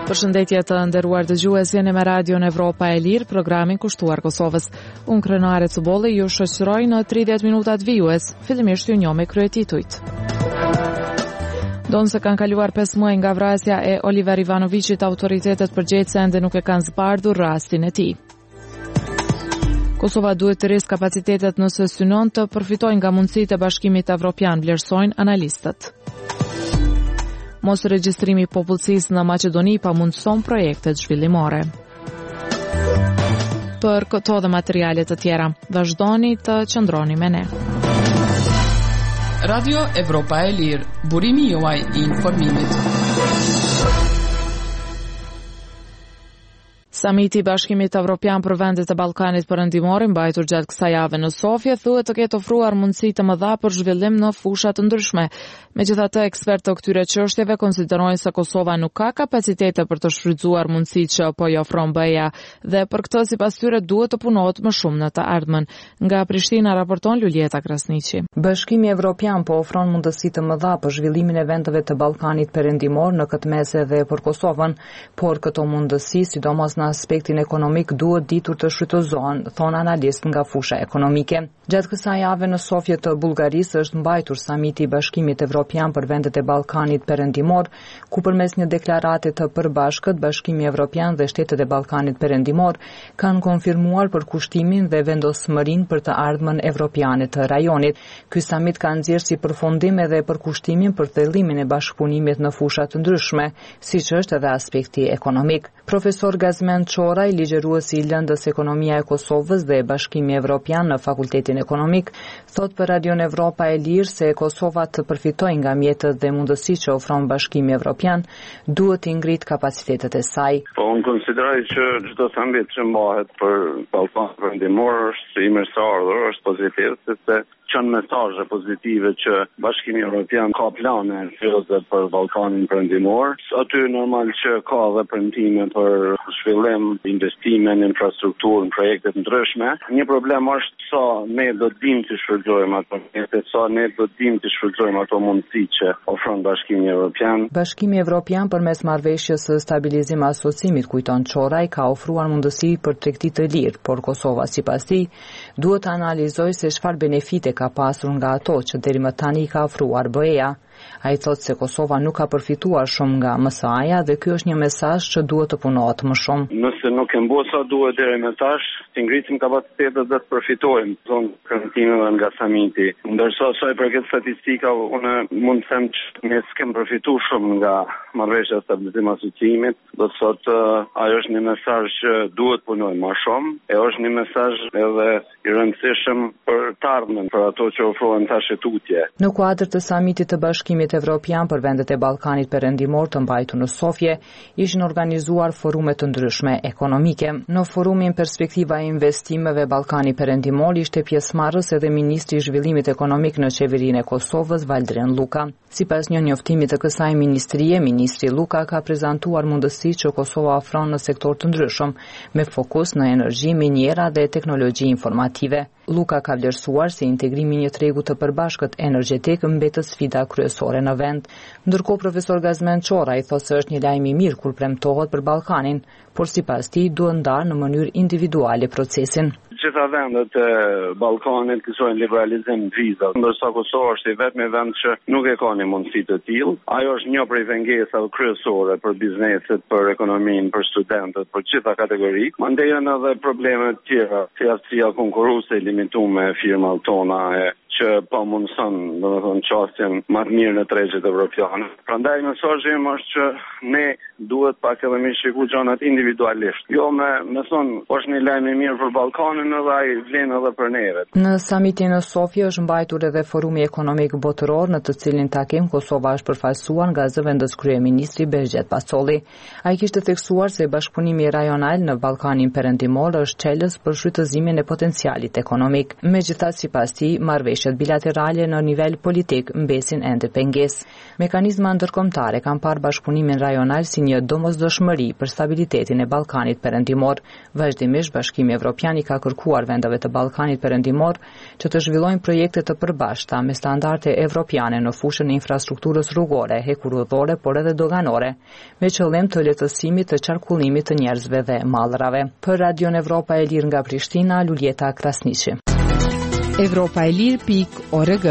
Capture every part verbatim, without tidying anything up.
Përshëndetje të nderuar dëgjues, jeni me Radion Evropa e Lirë, programin kushtuar Kosovës. Unë Krenare Cubolli ju shoqëroj në tridhjetë minutat vijues. Fillimisht ju njoh me kryetitujt. Donë se kanë kaluar pesë muaj nga vrasja e Oliver Ivanovićit, autoritetet përgjithëse ende nuk e kanë zbardhur rastin e tij. Kosova duhet të rrisë kapacitetet nëse synon të përfitojnë nga mundësitë e Bashkimit Evropian, vlerësojnë analistët. Mos regjistrimi i popullsisë në Maqedoni pamundson projektet zhvillimore. Për këto dhe materiale të tjera, vazhdoni të qëndroni me ne. Radio Evropa e Lirë, burimi juaj i informimit. Samiti i Bashkimit Evropian për vendet e Ballkanit Perëndimor, mbajtur gjatë kësaj jave në Sofje, thuhet të ketë ofruar mundësi të mëdha për zhvillim në fusha të ndryshme. Megjithatë, ekspertë të këtyre çështjeve konsiderojnë se Kosova nuk ka kapacitete për të shfrytzuar mundësitë që po i ofron B E A dhe për këtë sipas tyre duhet të punohet më shumë në të ardhmen. Nga Prishtina raporton Lulieta Krasniqi. Bashkimi Evropian po ofron mundësi të mëdha për zhvillimin e vendeve të Ballkanit Perëndimor në këtë mes edhe për Kosovën, por këto mundësi, sidomos në aspektin ekonomik, duhet ditur të shfrytëzohen, thon analist nga fusha ekonomike. Gjatë kësaj jave në Sofje të Bullgarisë është mbajtur samiti i Bashkimit Evropian për vendet e Ballkanit Perëndimor, ku përmes një deklarate të përbashkët Bashkimi Evropian dhe Shtetet e Ballkanit Perëndimor kanë konfirmuar përkushtimin dhe vendosmërinë për të ardhmen evropiane të rajonit. Ky samit ka nxjerrë si përfundim edhe përkushtimin për thellimin e bashkëpunimit në fusha të ndryshme, siç është edhe aspekti ekonomik. Profesor Gazmen Çoraj, ligjëruesi i lëndës Ekonomia e Kosovës dhe Bashkimi Evropian në Fakultetin Ekonomik, thot për Radion Evropa e Lirë se Kosova të përfitojë nga mjetët dhe mundësitë që ofron Bashkimi Evropian, duhet të ngritë kapacitetet e saj. Po unë konsideroj që çdo samit që mbahet për Ballkanin Perëndimor është i mirëseardhur, është pozitiv, sepse çon mesazhe pozitive që Bashkimi Evropian ka plane serioze për Ballkanin Perëndimor. Aty normal që ka dhe premtime për zhvillim, investime në infrastrukturë, në projekte të ndryshme. Një problem është sa ne do të dimë të shfrytëzojmë ato mjete, sa ne do të dimë të shfrytëzojmë ato mundësi që ofron Bashkimi Evropian. Bashkimi Evropian përmes marrëveshjes së stabilizim asocimit, kujton Çoraj, ka ofruar mundësi për tregti të lirë, por Kosova sipas tij duhet të analizojë se çfarë benefite ka pasur nga ato që deri më tani ka ofruar B E A. Ai thotë se Kosova nuk ka përfituar shumë nga M S A-ja dhe ky është një mesazh që duhet të punohet më shumë. Nëse nuk e mbos sa duhet deri më tash, të ngrisim kapacitetet dhe të përfitojmë zonë kontinental nga samiti. Ndërsa sa i përket statistikave, unë mund të them që ne s'kem përfituar shumë nga marrëveshja e stabilizimit asociimit, do të thotë ajo është një mesazh që duhet punojmë më shumë, e është një mesazh edhe i rëndësishëm për të ardhmen, për ato që ofrohen tash tutje. Në kuadër të samitit të Bashkimit Evropian për vendet e Ballkanit Perëndimor të mbajtur në Sofje, ishin organizuar forume të ndryshme ekonomike. Në forumin Perspektiva e investimeve Ballkani Perëndimor ishte pjesëmarrës edhe ministri i zhvillimit ekonomik në qeverinë e Kosovës, Valdren Luka. Sipas një njoftimit të kësaj ministrie, ministri Luka ka prezantuar mundësitë që Kosova ofron në sektor të ndryshëm, me fokus në energji, miniera dhe teknologji informative. Luka ka vlerësuar se integrimi i një tregu të përbashkët energjetik mbetet sfida kryesore në vend. Ndërkohë profesor Gazmen Çoraj thotë se është një lajm i mirë kur premtohet për Ballkanin, por sipas tij duhet ndarë në mënyrë individuale procesin. Gjitha vendet e Ballkanit kërkojnë liberalizim vizat, ndërsa Kosova është i vetmi vend që nuk e ka një mundësi të tillë. Ajo është një prej pengesave kryesore për bizneset, për ekonominë, për studentët, për gjitha kategoritë. Mandej janë edhe probleme të tjera, si astria konkurruese e limituar me firmat tona e që pa mundëson, do të thonë, çështjen më të mirë në tregjet evropiane. Prandaj mesazhi im është që ne duhet pak edhe më shikuar gjërat individualisht. Jo me, me thonë, është një lajm i mirë për Ballkanin edhe ai vlen edhe për neve. Në samitin në Sofje është mbajtur edhe forumi ekonomik botëror, në të cilin takim Kosova është përfaqësuar nga zëvendës kryeministri Behgjet Pacolli. Ai kishte theksuar se bashkëpunimi rajonal në Ballkanin Perëndimor është çelës për shfrytëzimin e potencialit ekonomik. Megjithatë, sipas tij, marrëveshja Marrëveshjet bilaterale në nivel politik mbesin ende pengesë. Mekanizma ndërkombëtare kanë parë bashkëpunimin rajonal si një domosdoshmëri për stabilitetin e Ballkanit Perëndimor. Vazhdimisht Bashkimi Evropian i ka kërkuar vendeve të Ballkanit Perëndimor që të zhvillojnë projekte të përbashkëta me standarde evropiane në fushën e infrastrukturës rrugore, hekurudhore, por edhe doganore, me qëllim të lehtësimit të qarkullimit të njerëzve dhe mallrave. Për Radion Evropa e Lirë nga Prishtina, Luljeta Krasniqi. Evropa e Lirë pikë org.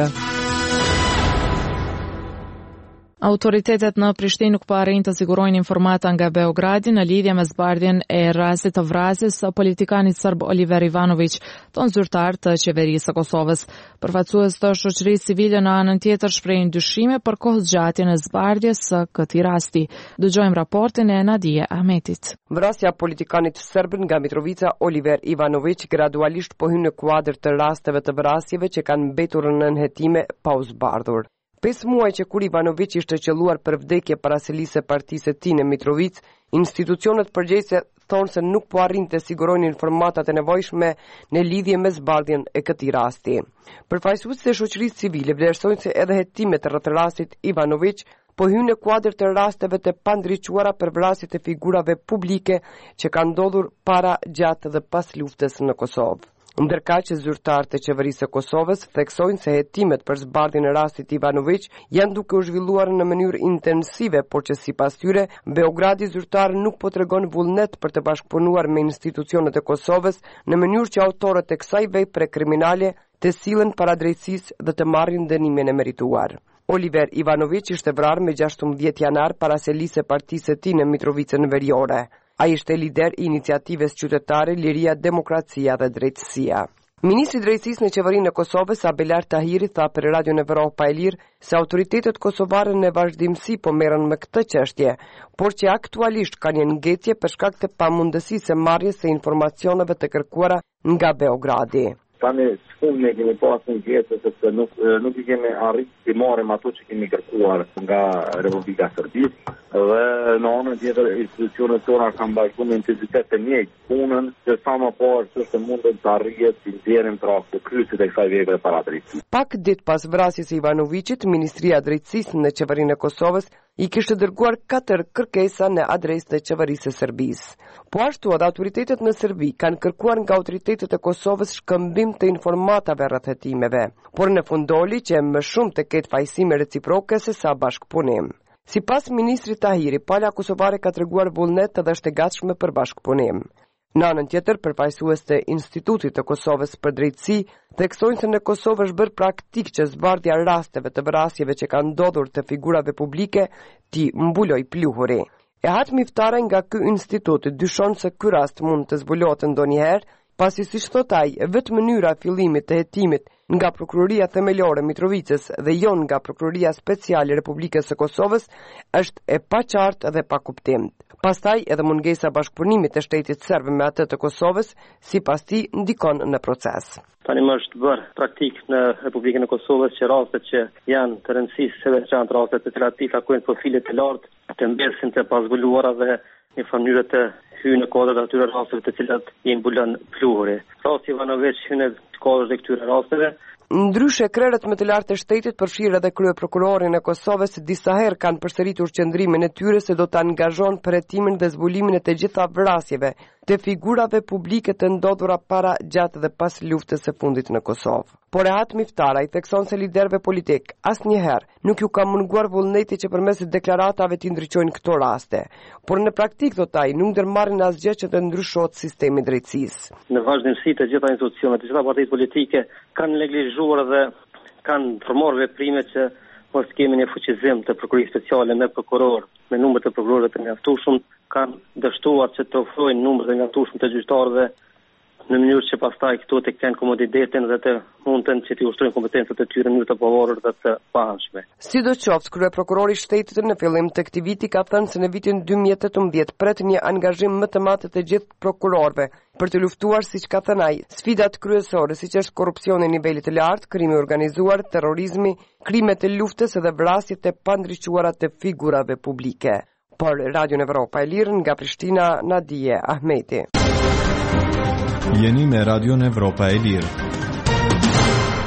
Autoritetet në Prishtinë nuk po arrijnë të sigurojnë informata nga Beogradi në lidhje me zbardhjen e rastit të vrasjes së politikanit serb Oliver Ivanović, ton zyrtar të qeverisë së Kosovës. Përfaqësues të shoqërisë civile në anën tjetër shprehin dyshime për kohëzgjatjen e zbardhjes së këtij rasti. Dëgjojmë raportin e Nadije Ahmetit. Vrasja politikanit serb nga Mitrovica Oliver Ivanović gradualisht po hyn në kuadër të rasteve të vrasjeve që kanë mbetur në nënhetime pa u zbardhur. Pesë muaj që kur Ivanović ishte qelluar për vdekje para selisë së partisë së tij në Mitrovic, institucionet përgjegjëse thonë se nuk po arrinte të sigurojnë informatat e nevojshme në lidhje me zbardhjen e këtij rasti. Përfaqësuesit e shoqërisë civile vlerësojnë se edhe hetimet rreth rastit Ivanović po hyn në kuadër të rasteve të pandriquara për vrasjet e figurave publike që kanë ndodhur para, gjatë dhe pas luftës në Kosovë. Ndërka që zyrtarët e qeverisë së Kosovës theksojnë se hetimet për zbardhjen e rastit Ivanović janë duke u zhvilluar në mënyrë intensive, por që sipas tyre Beogradi zyrtar nuk po tregon vullnet për të bashkëpunuar me institucionet e Kosovës në mënyrë që autorët e kësaj vepre kriminale të sillen para drejtësisë dhe të marrin dënimin e merituar. Oliver Ivanović ishte vrarë me gjashtëmbëdhjetë janar para selisë së partisë së tij në Mitrovicën Veriore. Ai ishte lider i iniciativës qytetare Liria, Demokracia dhe Drejtësia. Ministri i Drejtësisë në qeverinë e Kosovës, Abelar Tahiri, tha për Radion Evropa e Lirë se autoritetet kosovare në vazhdimsi po merren me këtë çështje, por që aktualisht kanë një ngecje për shkak të pamundësisë së marrjes së informacioneve të kërkuara nga Beogradi. Tani shumë ne kemi pasur një gjetje sepse nuk nuk i kemi arritur të marrim ato që kemi kërkuar nga Republika e Serbisë dhe në anën tjetër institucionet tona kanë bashkuar me intensitet të njëjtë punën që sa më parë çështë mundën të arrihet të nxjerrim trafik kryesit e kësaj vepre para drejtësisë. Pak ditë pas vrasjes së Ivanovićit, Ministria e Drejtësisë në qeverinë e Kosovës i kishte dërguar katër kërkesa në adresë të qeverisë së Serbisë. Po ashtu edhe autoritetet në Serbi kanë kërkuar nga autoritetet e Kosovës shkëmbim të informatave rreth hetimeve, por në fund doli që më shumë të ketë fajësime reciproke se sa bashkëpunim. Sipas ministrit Tahiri, pala kosovare ka treguar vullnet dhe është e gatshme për bashkëpunim. Në anën tjetër, përfaqësues të Institutit të Kosovës për Drejtësi theksojnë se në Kosovë është bërë praktik që zbardhja rasteve të vrasjeve që kanë ndodhur të figurave publike ti mbuloj pluhuri. E hatë miftare nga ky institut dyshon se ky rast mund të zbulohet ndonjëherë, pasi siç thot ai, vetë mënyra e fillimit të hetimit nga Prokuroria Themelore Mitrovicës dhe jo nga Prokuroria Speciale e Republikës së Kosovës është e paqartë dhe pa kuptim. Pastaj edhe mungesa bashkëpunimit të shtetit serb me atë të Kosovës, sipas tij, ndikon në proces. Tani më është bërë praktik në Republikën e Kosovës që rastet që janë të rëndësishme se veçantë rastet të cilat i takojnë profile të lartë të mbesin të pazbuluara dhe në mënyrë të hyjë në kodrat e atyre rasteve të cilat i mbulon pluhuri. Rasti Ivanović hyn në kodrat e këtyre rasteve. Ndryshe, krerët më të lartë të shtetit përfshirë edhe kryeprokurorin e Kosovës disa herë kanë përsëritur qëndrimin e tyre se do të angazhon për hetimin dhe zbulimin e të gjitha vrasjeve të figurave publike të ndodhura para, gjatë dhe pas luftës së fundit në Kosovë. Por e hatë miftara i thekson se liderëve politik asnjëherë nuk ju ka munguar vullneti që përmes deklaratave të ndriçojnë këto raste, por në praktik do taj nuk ndërmarrin asgjë që të ndryshohet sistemi i drejtësisë. Në vazhdimsi të gjitha institucionet, të gjitha partitë politike kanë neglizhuar dhe kanë formuar veprime që mos kemi një fuqizim të prokurorisë speciale me prokuror, me numër të prokurorëve të mjaftueshëm, kanë dështuar që të ofrojnë numër të mjaftueshëm të gjyqtarëve në mënyrë që pastaj këto të kenë komoditetin dhe të mundën që të ushtrojnë kompetencat e tyre në mënyrë të pavarur dhe të paanshme. Sidoqoftë, kryeprokurori i shtetit në fillim të këtij viti ka thënë se në vitin dy mijë e tetëmbëdhjetë pret një angazhim më të madh të gjithë prokurorëve për të luftuar, siç ka thënë ai, sfidat kryesore siç është korrupsioni në nivele të lartë, krimi organizuar, terrorizmi, krimet e luftës dhe vrasjet e pandriquara të figurave publike. Por Radio Evropa e Lirë nga Prishtina, Nadije Ahmeti. Jeni me Radio Evropa e Lirë.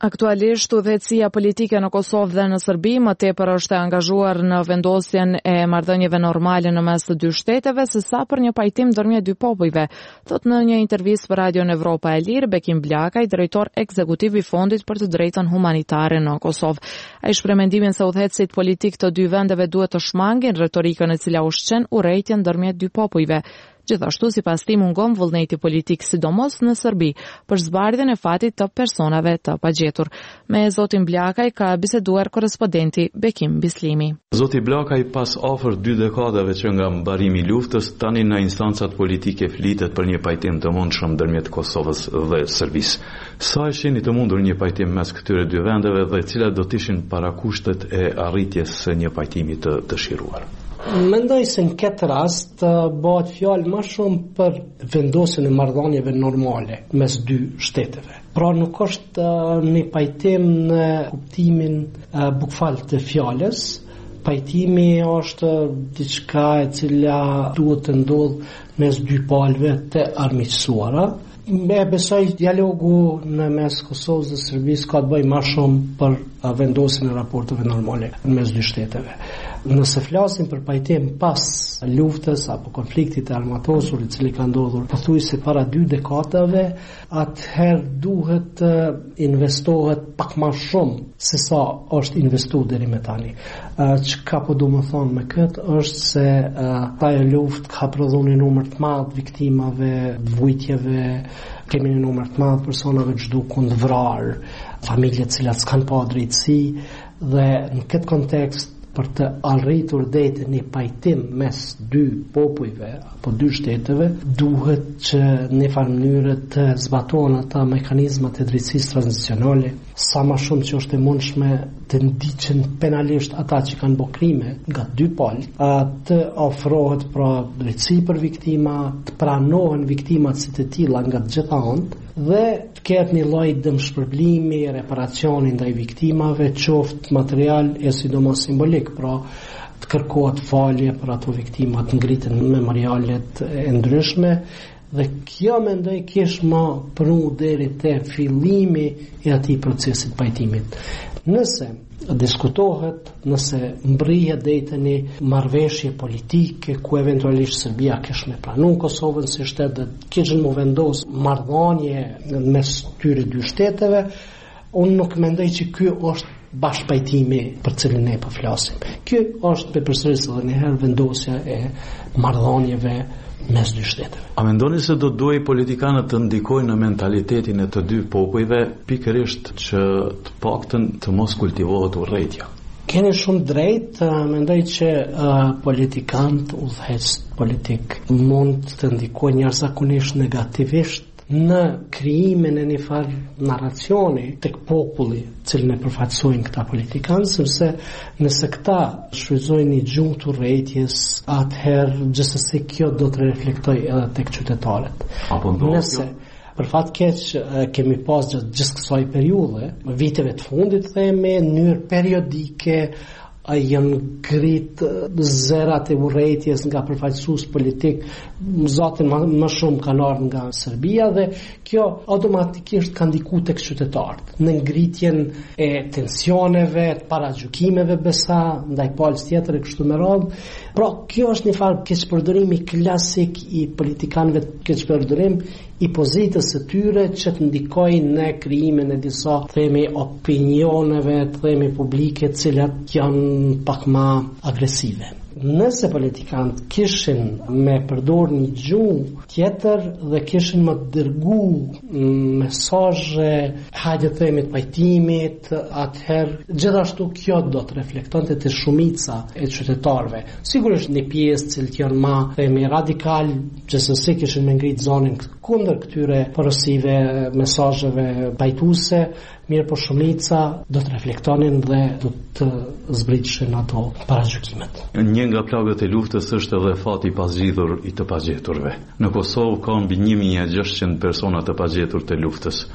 Aktualisht, udhëheqësia politike në Kosovë dhe në Serbi më tepër është e angazhuar në vendosjen e marrëdhënieve normale në mes të dy shteteve se sa për një pajtim ndërmjet dy popujve, thot në një intervistë për Radion Evropa e Lirë Bekim Blakaj, drejtor ekzekutiv i Fondit për të Drejtën Humanitare në Kosovë. Ai shpreh mendimin se udhëheqësit politik të dy vendeve duhet të shmangin retorikën e cila ushqen urrejtjen ndërmjet dy popujve. Gjithashtu, sipas tij, mungon vullneti politik, sidomos në Serbi, për zbardhjen e fatit të personave të pagjetur. Me zotin Blakaj ka biseduar korrespondenti Bekim Bislimi. Zoti Blakaj, pas afër dy dekadave që nga mbarimi i luftës, tani në instancat politike flitet për një pajtim të mundshëm ndërmjet Kosovës dhe Serbisë. Sa e shihni të mundur një pajtim mes këtyre dy vendeve dhe cilat do të ishin parakushtet e arritjes së një pajtimi të dëshiruar? Mendoj se në këtë rast bëhet fjalë më shumë për vendosjen e marrëdhënieve normale mes dy shteteve. Pra nuk është një pajtim në kuptimin bukfal të fjalës. Pajtimi është diçka e cila duhet të ndodhë mes dy palëve të armiqësuara. Me besoj dialogu në mes Kosovës dhe Serbisë ka të bëjë më shumë për vendosjen e raporteve normale mes dy shteteve. Nëse flasim për pajtim pas luftës apo konfliktit e armatosur i cili ka ndodhur pothuajse para dy dekadave, atëherë duhet të investohet pak më shumë se sa është investuar deri më tani. Çka po du më thonë me këtë është se ajo luftë ka prodhuar një numër të madh viktimave, vujtjeve, kemi një numër të madh personave që zhdukun të vrarë, familje të cilat s'kan pa drejtësi, dhe në këtë kontekst për të arritur deri në pajtim mes dy popujve apo dy shteteve, duhet që në farë mënyrë të zbatohen ata mekanizmat e drejtësisë tranzicionale, sa më shumë që është e mundshme të ndiqen penalisht ata që kanë bërë krime nga dy palët, të ofrohet pra drejtësi për viktima, të pranohen viktimat si të tilla nga të gjitha anët, dhe të ketë një lloj dëmshpërblimi, reparacioni ndaj viktimave, qoftë material e sidomos simbolik, pra të kërkohet falje për ato viktima, të ngriten memorialet e ndryshme, dhe kjo mendoj kish më pru deri te fillimi i atij procesit pajtimit. Nëse diskutohet, nëse mbrihet deri te një marrëveshje politike ku eventualisht Serbia kish me pranu Kosovën si shtet dhe kishin më vendos marrëdhënie mes këtyre dy shteteve, unë nuk mendoj që ky është bashkëpajtimi për cilin ne po flasim. Ky është përsëris edhe një herë vendosja e marrëdhënieve mes dy shteteve. A mendoni se do duhej politikanët të ndikojnë në mentalitetin e të dy popujve, pikërisht që të paktën të mos kultivohet urrejtja? Keni shumë drejt, mendoj që uh, politikanët, udhëheqës politik mund të ndikojnë jashtëzakonisht negativisht në krijimin e një farë narracioni tek populli, cilën e përfaqësojnë këta politikanë, sepse nëse këta shfrytëzojnë një gjuhë të urrejtjes, atëherë gjithsesi kjo do të reflektojë edhe tek qytetarët. Nëse për fat keq kemi pas gjatë gjithë kësaj periudhe, viteve të fundit themi, në mënyrë periodike janë ngrit zerat e urrejtjes nga përfaqësues politik, zotin më, më shumë kanë ardhur nga Serbia, dhe kjo automatikisht ka ndikuar tek qytetarët në ngritjen e tensioneve, të paragjykimeve besa ndaj palës tjetër e kështu me radhë. Pra kjo është një farë keqpërdorim klasik i politikanëve, keqpërdorim i pozitës së tyre që të ndikojnë në krijimin e disa themi opinioneve, themi publike, të cilat janë pak më agresive. Nëse politikanët kishin me përdor një gjuhë tjetër dhe kishin më dërgu mesazhe, hajde të themi të pajtimit, atëherë gjithashtu kjo do të reflektonte te shumica e qytetarëve. Sigurisht një pjesë cilët janë më themi radikal, gjithsesi kishin me ngrit zonin kundër këtyre porosive, mesazheve pajtuese, mirë po shumica do të reflektonin dhe do të zbriteshin ato paragjykimet. Një nga plagët e luftës është edhe fati i pazgjidhur i të pagjeturve. Në Kosovë ka mbi një mijë e gjashtëqind persona të pagjetur të luftës.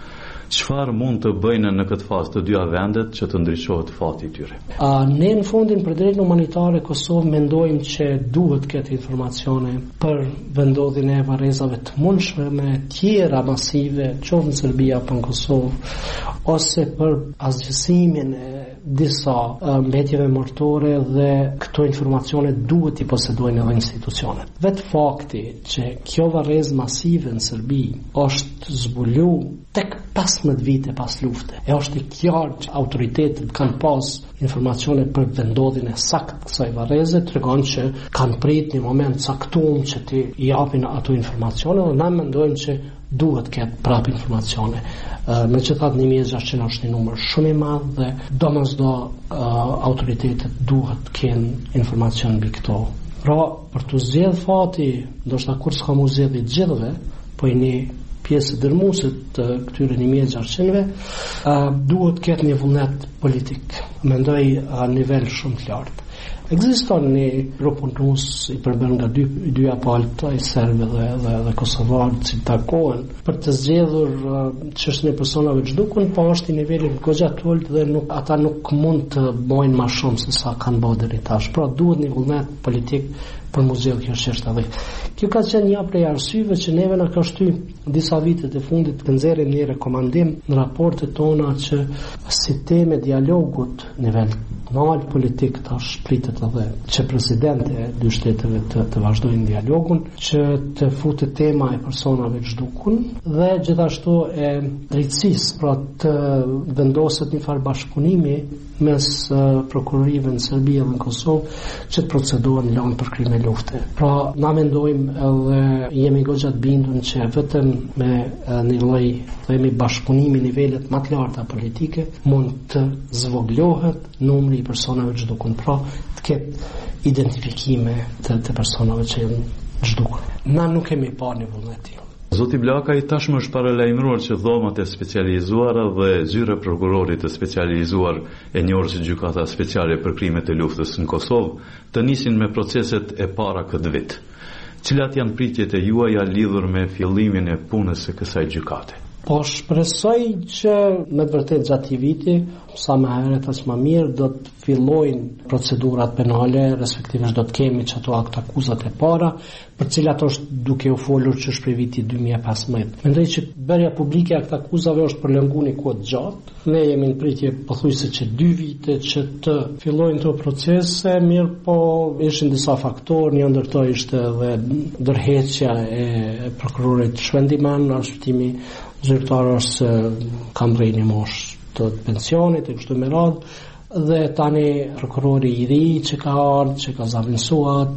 Çfarë mund të bëjnë në këtë fazë të dyja vendet që të ndriçohet fati i tyre? A, ne në fondin për drejtë humanitare Kosovë mendojmë që duhet këtë informacione për vendodhjen e varrezave të mundshme me tjera masive, qoftë në Serbi apo në Kosovë, ose për asgjësimin e disa mbetjeve mortore, dhe këto informacione duhet i posedojnë edhe institucionet. Vetë fakti që kjo varrezë masive në Serbi është zbulu tek pesëmbëdhjetë vite pas lufte, e është i qartë që autoritetet kanë pas informacione për vendodhjen e saktë të kësaj varreze, tregon që kanë prit një moment caktuar që të japin ato informacione, dhe ne mendojmë që duhet këtë prap informacione. Uh, me që thatë një mijë e gjashtëqind është një numër shumë i madh, dhe domosdo uh, autoritetet duhet kënë informacion mbi këto. Pra, për të zgjedhur fati, ndoshta kur s'ka mu zgjedhë i gjithëve, po i një pjesë dërmuese të këtyre një mijë e gjashtëqindve, uh, duhet këtë një vullnet politik, mendoj a uh, nivel shumë të lartë. Ekziston një propunus i përbën nga dy, dyja palët i serbe dhe, dhe, dhe kosovarë që takohen për të zgjedhur uh, çështjen e personave të zhdukun, po është i nivelin goxha të ulët dhe nuk, ata nuk mund të bojnë më shumë se sa kanë bërë deri tash. Pra duhet një vullnet politik për mu zgjedhë kjo çështje. Dhe kjo ka qenë një prej arsyeve që neve na ka shty disa vitet e fundit të nxjerrim një rekomandim në raportet tona që si temë dialogut nivel nacional politik tash pritet edhe që presidenti e dy shteteve të, të vazhdojnë dialogun, që të futet tema e personave të zhdukun dhe gjithashtu e drejtësisë, pra të vendoset një farë bashkëpunimi mes uh, prokurorive në Serbi dhe në Kosovë që të procedohen lanë për krime lufte. Pra, na mendojmë edhe jemi goxha të bindur që vetëm me uh, një lloj themi bashkëpunimi nivelet më të larta politike mund të zvoglohet numri i personave të zhdukun. Pra, të ketë identifikime të, të personave që janë zhdukur. Na nuk kemi parë një vullnet. Zoti Blakaj tashmë është paralajmëruar që dhomat e specializuara dhe zyra prokurorit të specializuar e njohur si gjykata speciale për krimet e luftës në Kosovë të nisin me proceset e para këtë vit. Cilat janë pritjet e juaja lidhur me fillimin e punës së kësaj gjykate? Po shpresoj që me të vërtet gjatë këtij viti, sa më herët aq më mirë, do të fillojnë procedurat penale, respektivisht do të kemi çato akt akuzat e para, për cilat është duke u folur që është prej vitit dy mijë e pesëmbëdhjetë. Mendoj që bërja publike e akt akuzave është përlonguar një kohë gjatë. Ne jemi në pritje pothuajse që dy vite që të fillojnë këto procese, mirë po ishin disa faktorë, një ndër to ishte edhe ndërheqja e prokurorit Shvendiman, arsyeimi zyrtar është se kam rënë një moshë të pensionit e kështu me radhë, dhe tani prokurori i ri që ka ardhur, që ka zaventuar,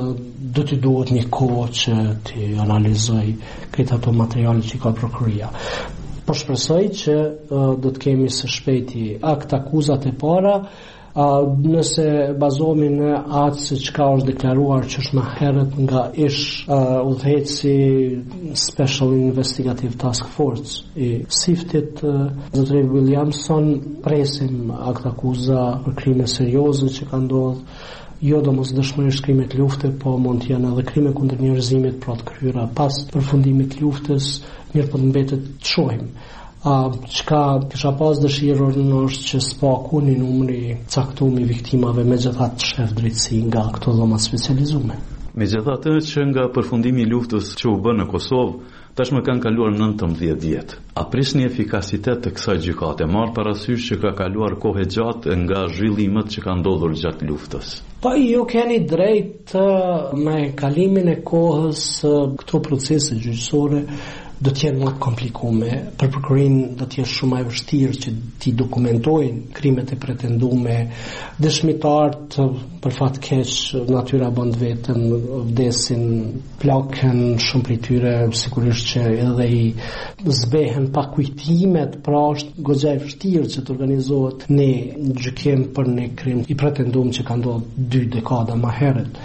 do të duhet një kohë që të analizoj këtë ato materiale që ka prokuroria. Po shpresoj që uh, do të kemi së shpejti akt akuzat e para, uh, nëse bazohemi në atë se çka është deklaruar që është më herët nga ish uh, udhëheqësi Special Investigative Task Force i Siftit, uh, zotëri Williamson, presim akt akuza për krime serioze që kanë ndodhur, jo domosdoshmërisht krime të lufte, po mund të janë edhe krime kundër njerëzimit, pra të kryera pas përfundimit të luftës, mirë po të mbetet të shohim. Uh, çka kisha pas dëshirë është që spaku një numri caktuar i viktimave, megjithatë shef drejtësi nga këto dhoma specializuar. Megjithatë që nga përfundimi i luftës që u bë në Kosovë, tashmë kanë kaluar nëntëmbëdhjetë vjet. A prisni efikasitet të kësaj gjykate, marr parasysh që ka kaluar kohë gjatë nga zhvillimet që kanë ndodhur gjatë luftës? Po ju keni drejt, me kalimin e kohës këto procese gjyqësore do të jenë më të komplikume. Për prokurorin do të jetë shumë më e vështirë që ti dokumentojnë krimet e pretendume. Dëshmitarët për fat keq natyra bën vetëm vdesin, plakën shumë prej tyre, sigurisht që edhe i zbehen pa kujtimet, pra është goxha e vështirë që të organizohet një gjykim për një krim i pretenduar që ka ndodhur dy dekada më herët.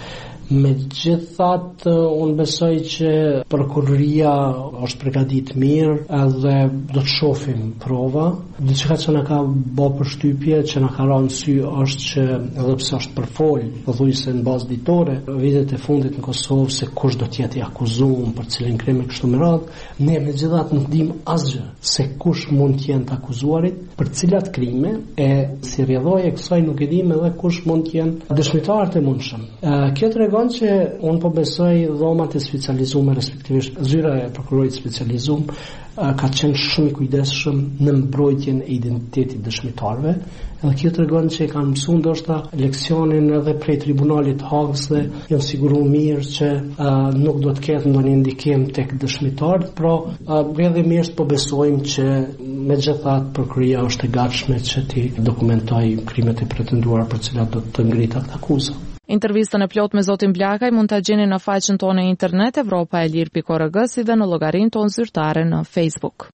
Megjithatë, unë besoj që prokuroria është përgatitur mirë edhe do të shohim prova. Diçka që na ka bë përshtypje, që na ka rënë sy është që edhe pse është përfol pothuajse në bazë ditore vitet e fundit në Kosovë se kush do të jetë i akuzuar për cilin krim e kështu me radhë, ne megjithatë nuk dimë asgjë se kush mund të jenë të akuzuarit, për cilat krime, e si rrjedhoja e kësaj nuk e dimë edhe kush mund të jenë dëshmitarët e mundshëm. Kjo tregon që unë po besoj dhomat e specializuara, respektivisht zyra e prokurorit specializuar, ka qenë shumë i kujdesshëm në mbrojtjen e identitetit dëshmitarëve. Edhe kjo tregon që kanë mësuar ndoshta leksionin edhe prej tribunalit Hagës dhe janë siguruar mirë që uh, nuk do të ketë ndonjë ndikim tek dëshmitarët, por uh, edhe mirë po besojmë që megjithatë prokuroria është e gatshme që të dokumentojë krimet e pretenduara për cilat do të ngritet akuza. Intervistën e plot me zotin Blakaj mund ta gjeni në faqen tonë në internet evropa e lir pikë org si dhe në llogarinë tonë zyrtare në Facebook.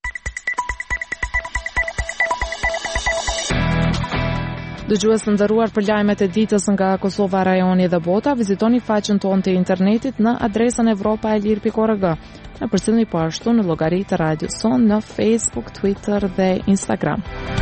Dëgjues të nderuar, për lajmet e ditës nga Kosova, rajoni dhe bota, vizitoni faqen tonë të internetit në adresën evropa e lir pikë org. Na përcjellni po ashtu në llogaritë e radios sonë në Facebook, Twitter dhe Instagram.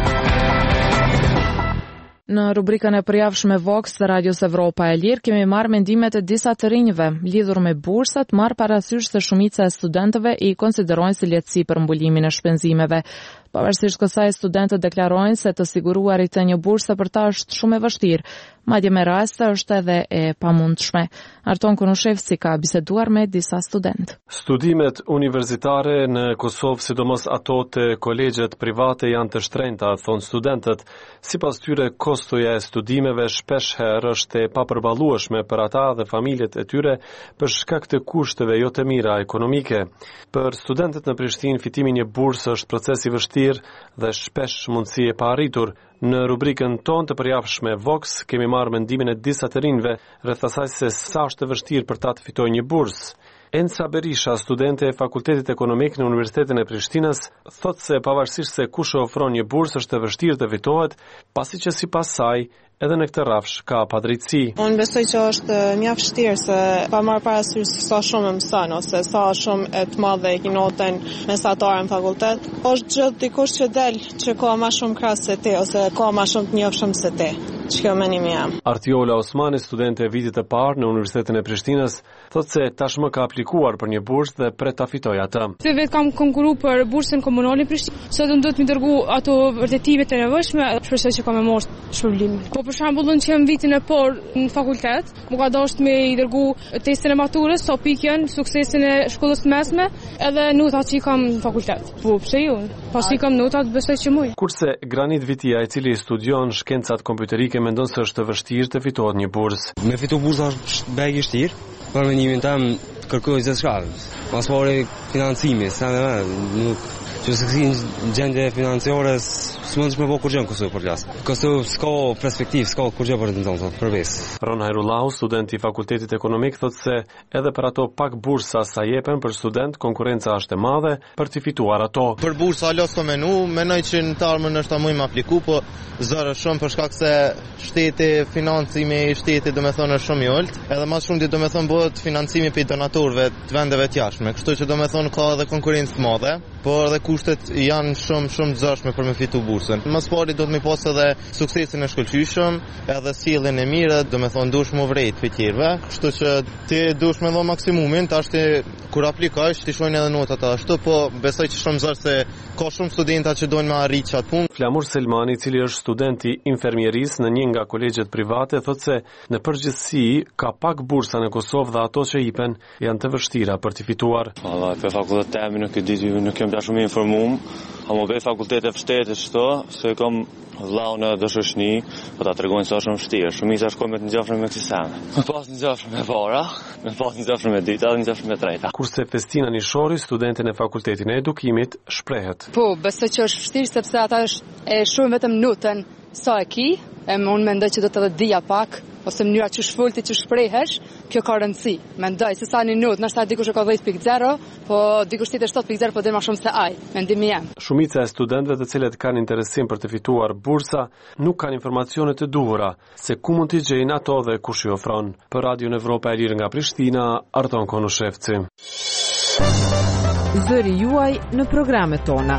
Në rubrikën e përjavshme Vox të Radios Evropa e Lirë kemi marrë mendimet e disa të rinjve lidhur me bursat, marrë parasysh se shumica e studentëve i konsiderojnë si lehtësi për mbulimin e shpenzimeve. Pavarësisht kësaj, studentët deklarojnë se të siguruarit të një burse për ta është shumë e vështirë, madje me raste është edhe e pamundshme. Arton Konushevci ka biseduar me disa studentë. Studimet universitare në Kosovë, sidomos ato të kolegjet private, janë të shtrenjta, thonë studentët. Sipas tyre, kostoja e studimeve shpesh herë është e papërballueshme për ata dhe familjet e tyre për shkak të kushteve jo të mira ekonomike. Për studentët në Prishtinë, fitimi i një burse është proces i vështirë dhe shpesh mundësi e pa arritur. Në rubrikën tonë të përjavshme Vox kemi marrë mendimin e disa të rinjve rreth asaj se sa është e vështirë për ta të fitojë një bursë. Enca Berisha, studente e Fakultetit Ekonomik në Universitetin e Prishtinës, thotë se pavarësisht se kush ofron një bursë është e vështirë të fitohet, pasi që sipas saj edhe në këtë rrafsh ka padrejtësi. Unë besoj që është mjaft vështirë se pa marrë parasysh sa shumë mëson ose sa shumë e të madhe e kinotën mesatare në fakultet. Është gjithë dikush që del që ka më shumë krahas se ti ose ka më shumë të njohshëm se ti. Çka menimi jam. Artiola Osmani, studente e vitit të parë në Universitetin e Prishtinës, thotë se tashmë ka aplikuar për një bursë dhe pret ta fitojë atë. Se vetë kam konkurruar për bursën komunale në Prishtinë. Sot do të më dërgoj ato vërtetimet e nevojshme, shpresoj që kam më marrë shpërblimin. Po për shembull, unë që jam vitin e parë në fakultet, më ka dashur me i dërgu testin e maturës, so pikën, suksesin e shkollës mesme, edhe notat që kam në fakultet. Po pse jo? Pasi kam notat, besoj që muj. Kurse Granit Vitia, i cili studion shkencat kompjuterike, mendon se është të vështirë të fitohet një bursë. Me fitu bursë është bëj i vështirë, për mendimin tim kërkoj gjithçka. Pas pore financimi, sa më nuk që se kësi në gjendje financiare s'mund të më bëj kur gjë në Kosovë për las. Kosovë s'ka perspektivë, s'ka kur gjë për të ndonë për vesë. Ron Hairullahu, student i Fakultetit Ekonomik, thotë se edhe për ato pak bursa sa jepen për student, konkurenca është e madhe për të fituar ato. Për bursa alo s'ka menu, menoj që në të ardhmen është ta mujmë apliku, po zërë shumë për shkak se shteti, financimi i shtetit do me thonë është shumë i ulët, edhe më shumë do me thonë bëhet financimi për donatorëve të vendeve të jashtme, kështu që do me thonë ka edhe konkurrencë të madhe, por edhe kushtet janë shumë shumë të zëshme për me fitu bursën. Më së pari do të mi pas edhe suksesin e shkëlqyshëm, edhe sjelljen e mirë, do me thonë dush më vrejt për tjerëve, kështu që ti dush me dho maksimumin, tash ti kur aplikojsh ti shojnë edhe notat ashtu, po besoj që shumë zërë se ka shumë studenta që dojnë me arrit qatë punë. Flamur Selmani, i cili është studenti infermieris në një nga kolegjet private, thotë se në përgjithësi ka pak bursa në Kosovë dhe ato që jipen janë të vështira për të fituar. Valla, për fakultetemi nuk e di, nuk kem ta shumë informuar, a më bëj fakultet e vështetë çto, se kam vllau në dëshëshni, po ta tregojnë se është shumë vështirë. Shumica shkojnë me të ngjashme me kësaj. Me pas të ngjashme me para, me pas të ngjashme me dyta, të ngjashme me treta. Kurse Festina Nishori, studenten e Fakultetit e Edukimit, shprehet. Po, besoj që është vështirë sepse ata është e shohin vetëm notën sa e ki, e unë mendoj që do të edhe dija pak, ose mënyra që shfolti që shprehesh, kjo ka rëndësi. Mendoj se sa një not, nështë ta dikush e ka dhjetë pikë zero, po dikush tjetër shtatë pikë zero, po dhe ma shumë se ai. Mendimi jam. Shumica e studentëve të cilët kanë interesim për të fituar bursa nuk kanë informacione të duhura se ku mund t'i gjejnë ato dhe kush i ofron. Për Radion Evropa e Lirë nga Prishtina, Arton Konushevci. Zëri juaj në programet tona.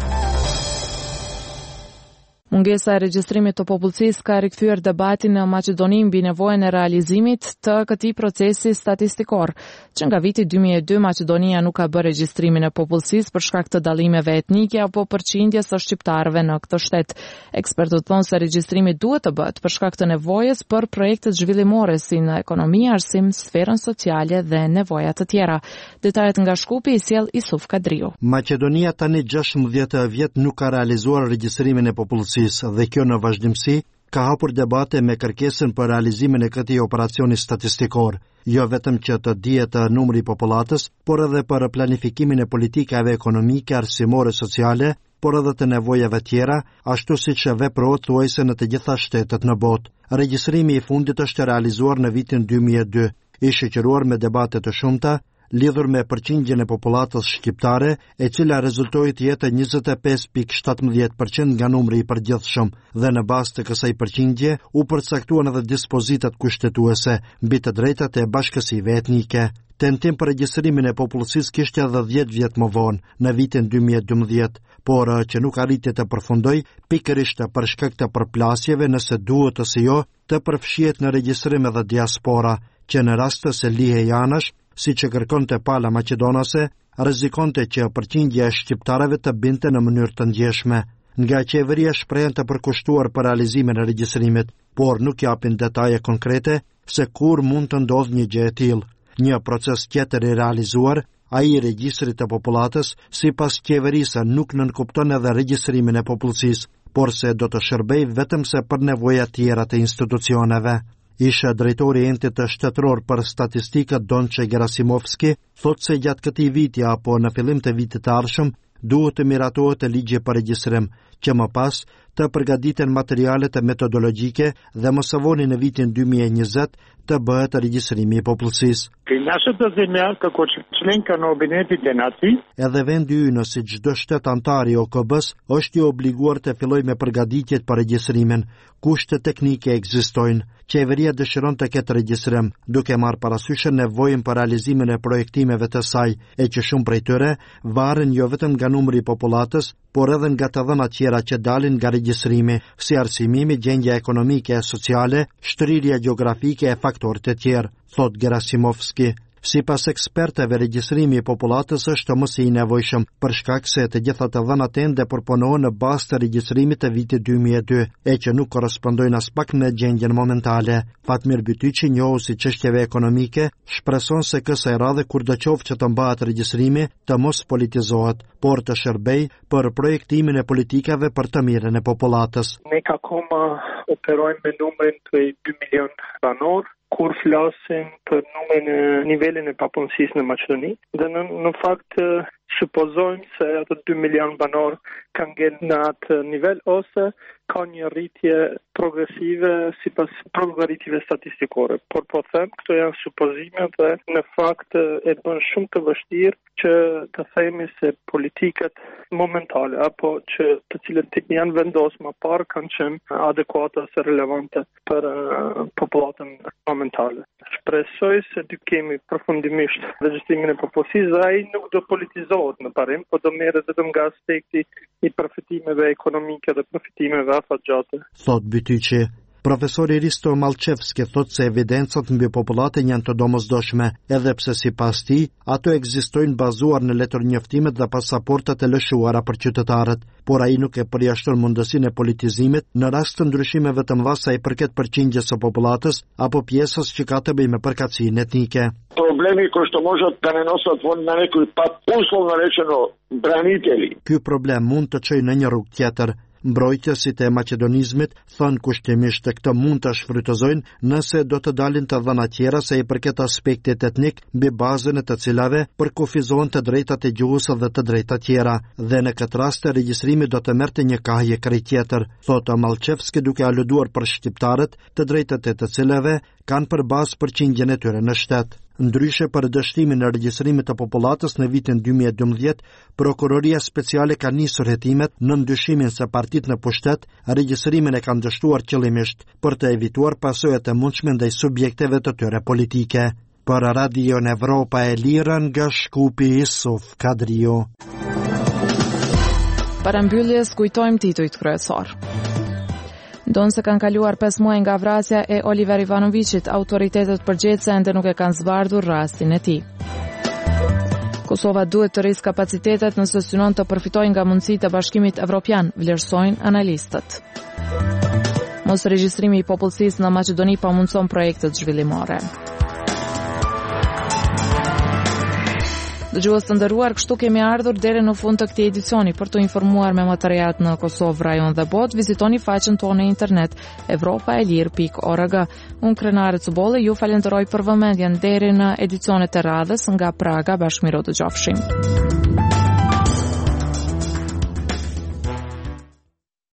Mungesa e regjistrimit të popullsisë ka rikthyer debatin në Maqedoni mbi nevojën e realizimit të këtij procesi statistikor. Që nga viti dy mijë e dy Maqedonia nuk ka bërë regjistrimin e popullsisë për shkak të dallimeve etnike apo përqindjes së shqiptarëve në këtë shtet. Ekspertët thonë se regjistrimi duhet të bëhet për shkak të nevojës për projekte zhvillimore si në ekonomi, arsim, sferën sociale dhe nevoja të tjera. Detajet nga Shkupi i sjell Isuf Kadriu. Maqedonia tani gjashtëmbëdhjetë vjet nuk ka realizuar regjistrimin e popullsisë dhe kjo në vazhdimsi ka hapur debate me kërkesën për realizimin e këtij operacioni statistikor, jo vetëm që të dihet numri i popullatës, por edhe për planifikimin e politikave ekonomike, arsimore, sociale, por edhe të nevojave tjera, ashtu siç veprohet thuajse në të gjitha shtetet në botë. Regjistrimi i fundit është realizuar në vitin dy mijë e dy, i shoqëruar me debate të shumta lidhur me përqindjen e popullatës shqiptare, e cila rezultoi të jetë njëzet e pesë pikë shtatëmbëdhjetë përqind nga numri i përgjithshëm, dhe në bazë të kësaj përqindje u përcaktuan edhe dispozitat kushtetuese mbi të drejtat e bashkësive etnike. Tentim për regjistrimin e popullsisë kishte edhe dhjetë vjet më vonë, në vitin dy mijë e dymbëdhjetë, por që nuk arriti të përfundoj pikërisht për shkak të përplasjeve nëse duhet ose jo të përfshihet në regjistrim edhe diaspora, që në rast se lihej anash, si që kërkonte pala maqedonase, rrezikonte që përqindja e shqiptarëve të binte në mënyrë të ndjeshme. Nga qeveria shprehen të përkushtuar për realizimin e regjistrimit, por nuk japin detaje konkrete se kur mund të ndodhë një gjë e tillë. Një proces tjetër i realizuar, ai i regjistrit të popullatës, sipas qeverisë nuk nënkupton edhe regjistrimin e popullsisë, por se do të shërbejë vetëm se për nevoja tjera të institucioneve. Isha drejtori i entit shtetëror për statistikat Donçe Gerasimovski thotë se gjatë këtij viti apo në fillim të vitit të ardhshëm duhet të miratohet ligji për regjistrim, që më pas të përgatiten materialet e metodologjike dhe mos së voni në vitin dy mijë e njëzet të bëhet regjistrimi i popullsisë. Нашата земја како членка на Обединетите нации, edhe vendi ynë si çdo shtet antar i O K B-s është i obliguar të fillojë me përgatitjet për regjistrimin. Kushtet teknike ekzistojnë. Qeveria dëshiron të ketë regjistrim, duke marrë parasysh nevojën për realizimin e projektimeve të saj, e që shumë prej tyre varen jo vetëm nga numri i popullatës, por edhe nga të dhënat tjera që dalin nga regjistrimi, si arsimimi, gjendja ekonomike e sociale, shtrirja gjeografike e faktorët e tjerë, thot Gerasimovski. Sipas ekspertëve, regjistrimi i popullatës është më i nevojshëm për shkak se të gjitha të dhënat ende përpunohen në bazë të regjistrimit të vitit dy mijë e dy, e që nuk korrespondojnë as pak në gjendjen momentale. Fatmir Bytyçi, njohuesi çështjeve ekonomike, shpreson se kësaj radhe kurdo qoftë që të mbahet regjistrimi, të mos politizohet, por të shërbej për projektimin e politikave për të mirën e popullatës. Ne akoma operojmë me numrin të dy milion banor, kur flasim për numrin e nivelin e papunësisë në Maqedoni, dhe në, në fakt supozojmë se ato dy milion banor kanë ngel në atë nivel ose ka një rritje progresive sipas llogaritjeve statistikore. Por po them, këto janë supozime dhe në fakt e bën shumë të vështirë që të themi se politikat momentale apo që të cilët janë vendosur më parë kanë qenë adekuate ose relevante për uh, popullatën momentale. Shpresoj se dy kemi përfundimisht regjistrimin e popullsisë dhe ai nuk do politizohet në parim, por do merret vetëm nga aspekti i përfitimeve ekonomike dhe përfitimeve afatgjate. Thot Bytyçi. Profesori Risto Malçevski thot se evidencat mbi popullatën janë të domosdoshme, edhe pse sipas tij ato ekzistojnë bazuar në letërnjoftimet dhe pasaportat e lëshuara për qytetarët, por ai nuk e përjashton mundësinë e politizimit në rast të ndryshimeve të mëdha sa i përket përqindjes së popullatës apo pjesës që ka të bëjë me përkatësinë etnike. Problemi koji što može da ne nosi otvoreni na nekoj pa uslovno rečeno branitelji. Ky problem mund të çojë në një rrugë tjetër. Mbrojtësit e maqedonizmit thënë kushtimisht të këtë mund të shfrytëzojnë nëse do të dalin të dhëna tjera se i përket aspektit etnik mbi bazën e të cilave përkufizohen të drejtat e gjuhës dhe të drejta tjera, dhe në këtë rast regjistrimi do të merrte një kahje krejt tjetër, thotë Malçevski duke aluduar për shqiptarët të drejtat e të cilave kanë për bazë përqindjen e tyre në shtet. Ndryshe për dështimin e regjistrimit të popullatës në vitin dy mijë e dymbëdhjetë, Prokuroria Speciale ka nisur hetimet në ndyshimin se partitë në pushtet regjistrimin e kanë dështuar qëllimisht për të evituar pasojat e mundshme ndaj subjekteve të tyre politike. Për Radio Evropa e Lirë nga Shkupi, Isuf Kadrio. Para mbylljes kujtojmë titujt kryesor. Donë se kanë kaluar pesë muaj nga vrasja e Oliver Ivanovićit, autoritetet përgjithëse ende nuk e kanë zbardhur rastin e tij. Kosova duhet të rrisë kapacitetet nëse synon të përfitojë nga mundësitë e Bashkimit Evropian, vlerësojnë analistët. Mos regjistrimi i popullsisë në Maqedoni pamundson projektet zhvillimore. Dëgjues të nderuar, kështu kemi ardhur deri në fund të këtij edicioni. Për të informuar me më të rehat në Kosovë, rajon dhe botë, vizitoni faqen tonë në internet evropa e lir pikë org. Unë Krenare Cubolle ju falenderoj për vëmendjen deri në edicionet e radhës nga Praga. Bashkëmiro të gjofshim.